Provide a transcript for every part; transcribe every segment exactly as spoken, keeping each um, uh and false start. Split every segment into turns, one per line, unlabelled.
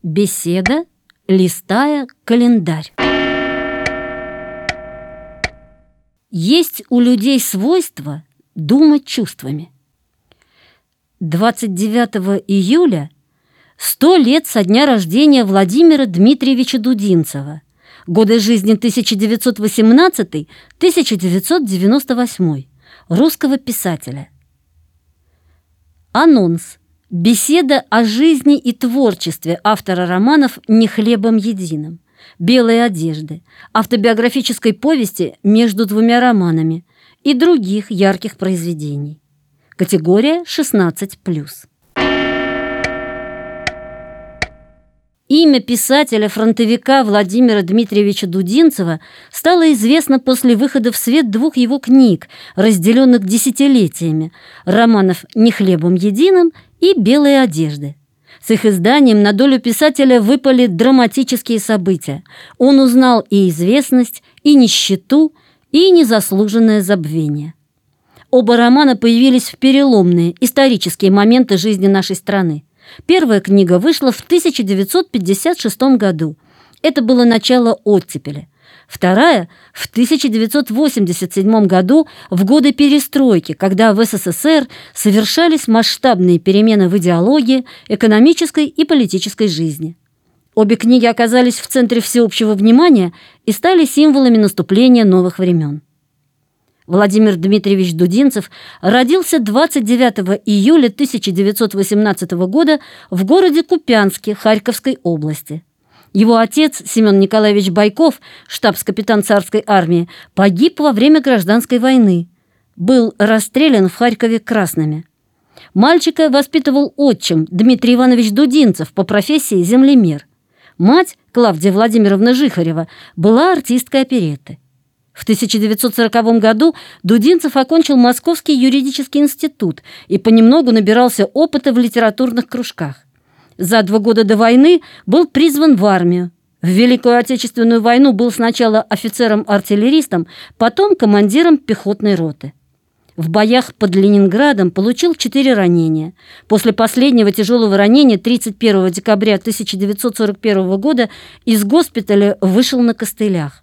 Беседа, листая календарь. Есть у людей свойство думать чувствами. двадцать девятого июля сто лет со дня рождения Владимира Дмитриевича Дудинцева, годы жизни тысяча девятьсот восемнадцатый — тысяча девятьсот девяносто восьмой, русского писателя. Анонс. Беседа о жизни и творчестве автора романов «Не хлебом единым», «Белые одежды», автобиографической повести «Между двумя романами» и других ярких произведений. Категория шестнадцать плюс. Имя писателя-фронтовика Владимира Дмитриевича Дудинцева стало известно после выхода в свет двух его книг, разделенных десятилетиями, романов «Не хлебом единым» и «Белые одежды». С их изданием на долю писателя выпали драматические события. Он узнал и известность, и нищету, и незаслуженное забвение. Оба романа появились в переломные исторические моменты жизни нашей страны. Первая книга вышла в тысяча девятьсот пятьдесят шестом году. Это было начало оттепели. Вторая – в тысяча девятьсот восемьдесят седьмом году, в годы перестройки, когда в СССР совершались масштабные перемены в идеологии, экономической и политической жизни. Обе книги оказались в центре всеобщего внимания и стали символами наступления новых времен. Владимир Дмитриевич Дудинцев родился двадцать девятого июля тысяча девятьсот восемнадцатого года в городе Купянске Харьковской области. Его отец, Семен Николаевич Байков, штабс-капитан царской армии, погиб во время гражданской войны. Был расстрелян в Харькове красными. Мальчика воспитывал отчим Дмитрий Иванович Дудинцев, по профессии землемер. Мать, Клавдия Владимировна Жихарева, была артисткой оперетты. В тысяча девятьсот сороковом году Дудинцев окончил Московский юридический институт и понемногу набирался опыта в литературных кружках. За два года до войны был призван в армию. В Великую Отечественную войну был сначала офицером-артиллеристом, потом командиром пехотной роты. В боях под Ленинградом получил четыре ранения. После последнего тяжелого ранения тридцать первого декабря тысяча девятьсот сорок первого года из госпиталя вышел на костылях.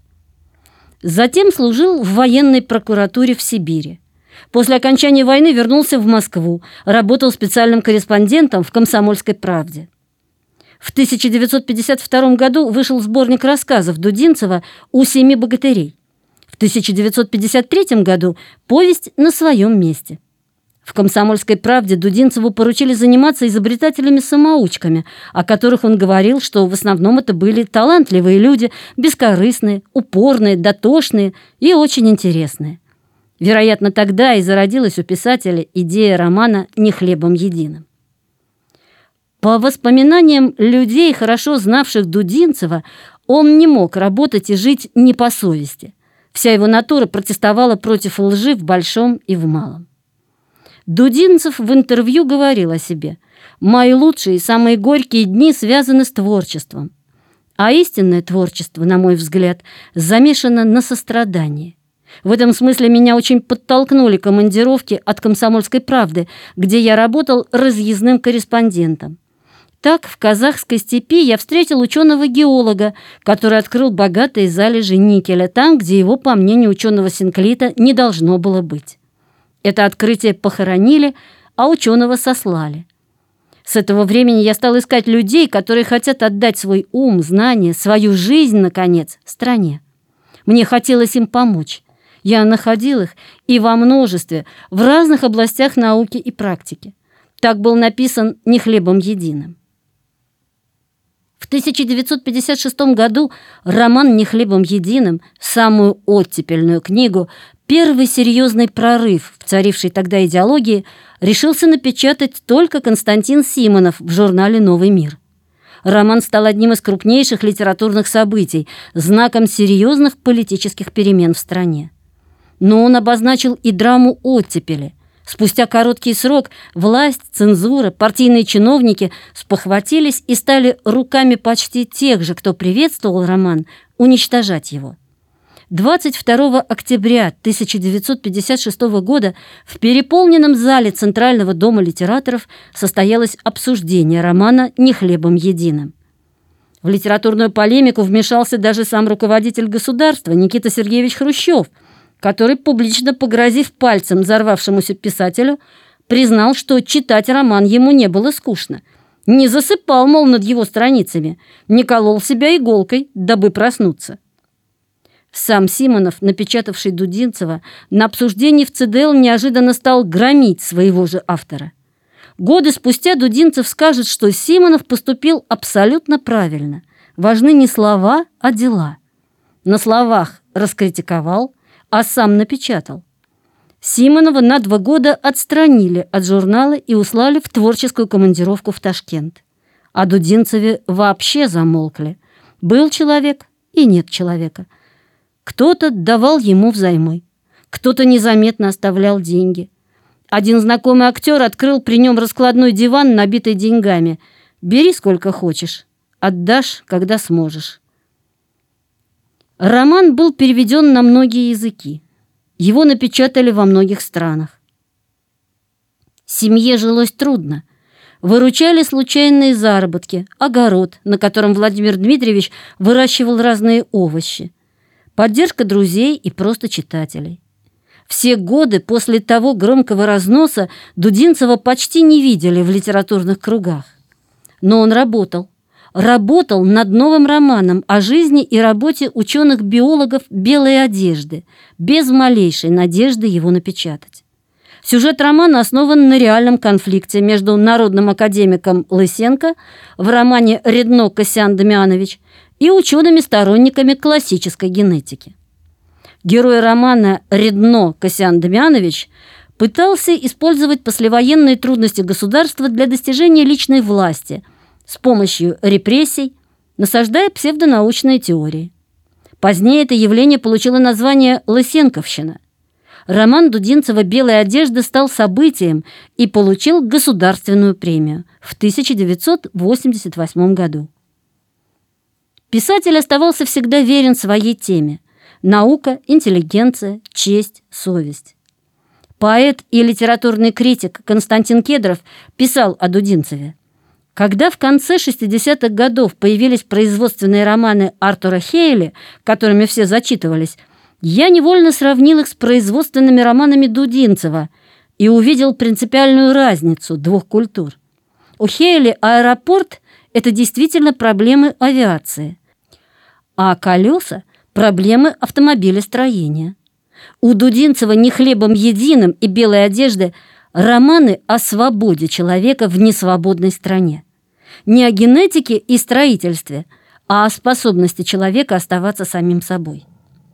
Затем служил в военной прокуратуре в Сибири. После окончания войны вернулся в Москву, работал специальным корреспондентом в «Комсомольской правде». В тысяча девятьсот пятьдесят втором году вышел сборник рассказов Дудинцева «У семи богатырей». В тысяча девятьсот пятьдесят третьем году повесть «На своем месте». В «Комсомольской правде» Дудинцеву поручили заниматься изобретателями-самоучками, о которых он говорил, что в основном это были талантливые люди, бескорыстные, упорные, дотошные и очень интересные. Вероятно, тогда и зародилась у писателя идея романа «Не хлебом единым». По воспоминаниям людей, хорошо знавших Дудинцева, он не мог работать и жить не по совести. Вся его натура протестовала против лжи в большом и в малом. Дудинцев в интервью говорил о себе: «Мои лучшие и самые горькие дни связаны с творчеством». А истинное творчество, на мой взгляд, замешано на сострадании. В этом смысле меня очень подтолкнули командировки от «Комсомольской правды», где я работал разъездным корреспондентом. Так, в казахской степи я встретил ученого-геолога, который открыл богатые залежи никеля там, где его, по мнению ученого Синклита, не должно было быть. Это открытие похоронили, а ученого сослали. С этого времени я стал искать людей, которые хотят отдать свой ум, знания, свою жизнь, наконец, стране. Мне хотелось им помочь. Я находил их и во множестве, в разных областях науки и практики. Так был написан «Не хлебом единым». В тысяча девятьсот пятьдесят шестом году роман «Не хлебом единым», самую оттепельную книгу, первый серьезный прорыв в царившей тогда идеологии, решился напечатать только Константин Симонов в журнале «Новый мир». Роман стал одним из крупнейших литературных событий, знаком серьезных политических перемен в стране. Но он обозначил и драму оттепели. Спустя короткий срок власть, цензура, партийные чиновники спохватились и стали руками почти тех же, кто приветствовал роман, уничтожать его. двадцать второго октября тысяча девятьсот пятьдесят шестого года в переполненном зале Центрального дома литераторов состоялось обсуждение романа «Не хлебом единым». В литературную полемику вмешался даже сам руководитель государства Никита Сергеевич Хрущев, который, публично погрозив пальцем взорвавшемуся писателю, признал, что читать роман ему не было скучно. Не засыпал, мол, над его страницами, не колол себя иголкой, дабы проснуться. Сам Симонов, напечатавший Дудинцева, на обсуждении в ЦДЛ неожиданно стал громить своего же автора. Годы спустя Дудинцев скажет, что Симонов поступил абсолютно правильно. Важны не слова, а дела. На словах раскритиковал, а сам напечатал. Симонова на два года отстранили от журнала и услали в творческую командировку в Ташкент. О Дудинцеве вообще замолкли. Был человек и нет человека. Кто-то давал ему взаймы, кто-то незаметно оставлял деньги. Один знакомый актер открыл при нем раскладной диван, набитый деньгами. «Бери сколько хочешь, отдашь, когда сможешь». Роман был переведен на многие языки. Его напечатали во многих странах. Семье жилось трудно. Выручали случайные заработки, огород, на котором Владимир Дмитриевич выращивал разные овощи, поддержка друзей и просто читателей. Все годы после того громкого разноса Дудинцева почти не видели в литературных кругах. Но он работал. Работал над новым романом о жизни и работе ученых-биологов белой одежды, без малейшей надежды его напечатать. Сюжет романа основан на реальном конфликте между народным академиком Лысенко в романе «Редно Кассиан Дамианович» и учеными-сторонниками классической генетики. Герой романа «Редно Кассиан Дамианович» пытался использовать послевоенные трудности государства для достижения личной власти с помощью репрессий, насаждая псевдонаучные теории. Позднее это явление получило название «Лысенковщина». Роман Дудинцева «Белая одежда» стал событием и получил государственную премию в тысяча девятьсот восемьдесят восьмом году. Писатель оставался всегда верен своей теме. Наука, интеллигенция, честь, совесть. Поэт и литературный критик Константин Кедров писал о Дудинцеве: «Когда в конце шестидесятых годов появились производственные романы Артура Хейли, которыми все зачитывались, я невольно сравнил их с производственными романами Дудинцева и увидел принципиальную разницу двух культур. У Хейли аэропорт – это действительно проблемы авиации, а колеса – проблемы автомобилестроения. У Дудинцева не хлебом единым и белой одежды романы о свободе человека в несвободной стране. Не о генетике и строительстве, а о способности человека оставаться самим собой».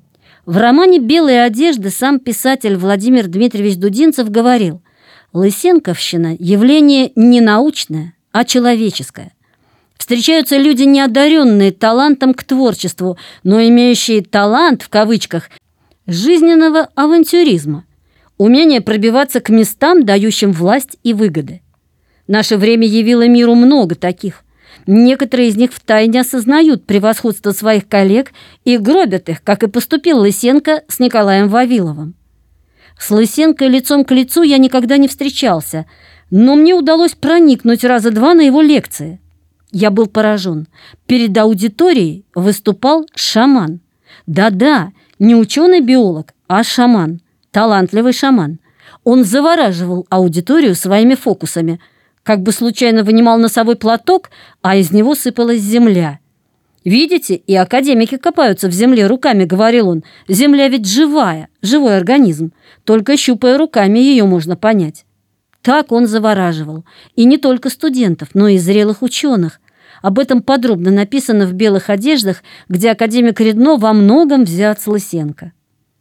В романе «Белая одежда» сам писатель Владимир Дмитриевич Дудинцев говорил: «Лысенковщина – явление не научное, а человеческое. Встречаются люди, неодаренные талантом к творчеству, но имеющие талант, в кавычках, жизненного авантюризма, умение пробиваться к местам, дающим власть и выгоды. Наше время явило миру много таких. Некоторые из них втайне осознают превосходство своих коллег и гробят их, как и поступил Лысенко с Николаем Вавиловым. С Лысенко лицом к лицу я никогда не встречался, но мне удалось проникнуть раза два на его лекции. Я был поражен. Перед аудиторией выступал шаман. Да-да, не ученый-биолог, а шаман, талантливый шаман. Он завораживал аудиторию своими фокусами, как бы случайно вынимал носовой платок, а из него сыпалась земля. «Видите, и академики копаются в земле руками», — говорил он. «Земля ведь живая, живой организм, только щупая руками ее можно понять». Так он завораживал. И не только студентов, но и зрелых ученых. Об этом подробно написано в «Белых одеждах», где академик Редно во многом взят с Лысенко.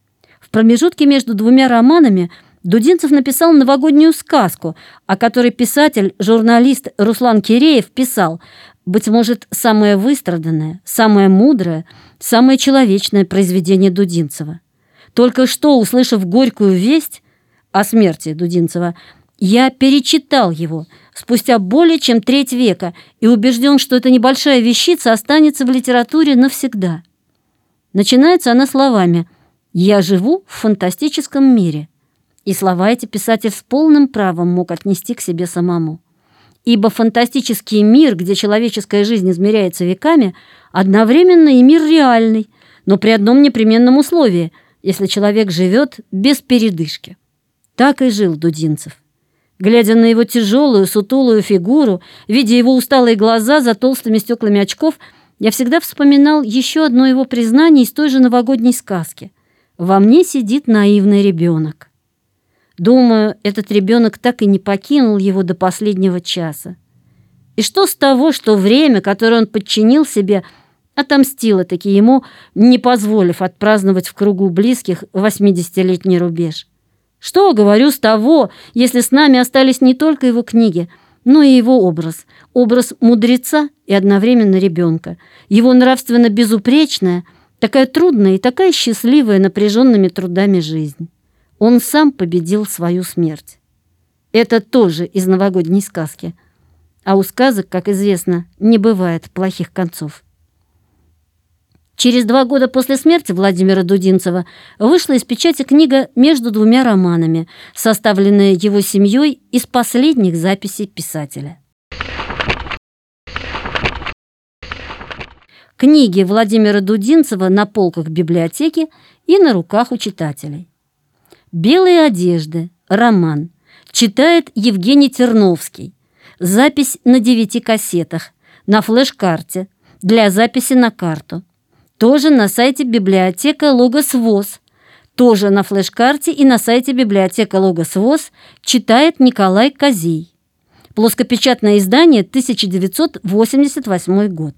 В промежутке между двумя романами Дудинцев написал новогоднюю сказку, о которой писатель, журналист Руслан Киреев писал: «Быть может, самое выстраданное, самое мудрое, самое человечное произведение Дудинцева. Только что, услышав горькую весть о смерти Дудинцева, я перечитал его спустя более чем треть века и убежден, что эта небольшая вещица останется в литературе навсегда». Начинается она словами: «Я живу в фантастическом мире». И слова эти писатель с полным правом мог отнести к себе самому. ибо фантастический мир, где человеческая жизнь измеряется веками, одновременно и мир реальный, но при одном непременном условии, если человек живет без передышки. Так и жил Дудинцев. Глядя на его тяжелую, сутулую фигуру, видя его усталые глаза за толстыми стеклами очков, я всегда вспоминал еще одно его признание из той же новогодней сказки. «Во мне сидит наивный ребенок». Думаю, этот ребенок так и не покинул его до последнего часа. И что с того, что время, которое он подчинил себе, отомстило-таки ему, не позволив отпраздновать в кругу близких восьмидесятилетний рубеж? Что, говорю, с того, если с нами остались не только его книги, но и его образ, образ мудреца и одновременно ребенка, его нравственно безупречная, такая трудная и такая счастливая напряженными трудами жизнь. Он сам победил свою смерть. Это тоже из новогодней сказки. А у сказок, как известно, не бывает плохих концов. Через два года после смерти Владимира Дудинцева вышла из печати книга «Между двумя романами», составленная его семьей из последних записей писателя. Книги Владимира Дудинцева на полках библиотеки и на руках у читателей. «Белые одежды», роман, читает Евгений Терновский. Запись на девяти кассетах, на флеш-карте, для записи на карту. Тоже на сайте библиотека Логос ВОС. Тоже на флеш-карте и на сайте библиотека Логос ВОС читает Николай Козей. Плоскопечатное издание, тысяча девятьсот восемьдесят восьмой год.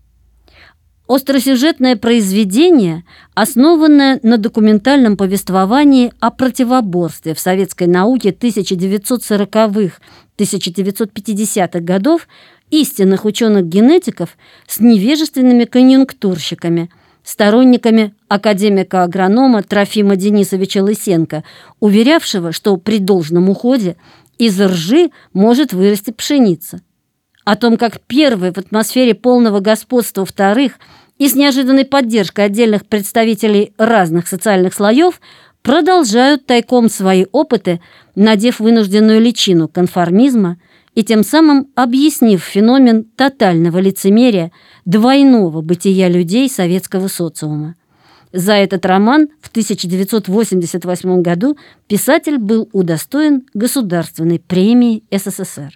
Остросюжетное произведение, основанное на документальном повествовании о противоборстве в советской науке тысяча девятьсот сороковых — тысяча девятьсот пятидесятых годов истинных ученых-генетиков с невежественными конъюнктурщиками, сторонниками академика-агронома Трофима Денисовича Лысенко, уверявшего, что при должном уходе из ржи может вырасти пшеница. О том, как первый в атмосфере полного господства вторых и с неожиданной поддержкой отдельных представителей разных социальных слоев продолжают тайком свои опыты, надев вынужденную личину конформизма и тем самым объяснив феномен тотального лицемерия, двойного бытия людей советского социума. За этот роман в тысяча девятьсот восемьдесят восьмом году писатель был удостоен Государственной премии СССР.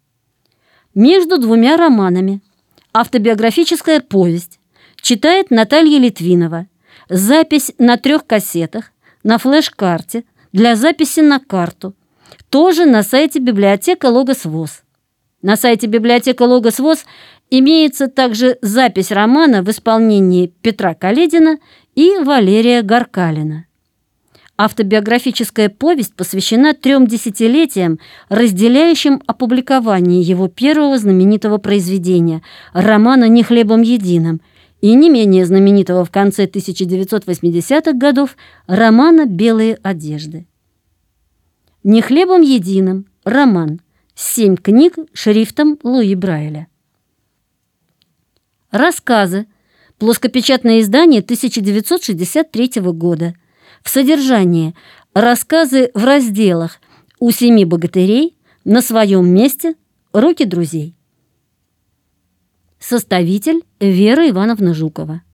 «Между двумя романами», автобиографическая повесть, читает Наталья Литвинова. Запись на трех кассетах, на флеш-карте, для записи на карту. Тоже на сайте библиотека Логос ВОС. На сайте библиотека Логос ВОС имеется также запись романа в исполнении Петра Каледина и Валерия Гаркалина. Автобиографическая повесть посвящена трем десятилетиям, разделяющим опубликование его первого знаменитого произведения – романа «Не хлебом единым», и не менее знаменитого в конце тысяча девятьсот восьмидесятых годов романа «Белые одежды». «Не хлебом единым» роман, семь книг шрифтом Луи Брайля. Рассказы, плоскопечатное издание тысяча девятьсот шестьдесят третьего года. В содержании рассказы в разделах «У семи богатырей», «На своем месте», «Руки друзей». Составитель Вера Ивановна Жукова.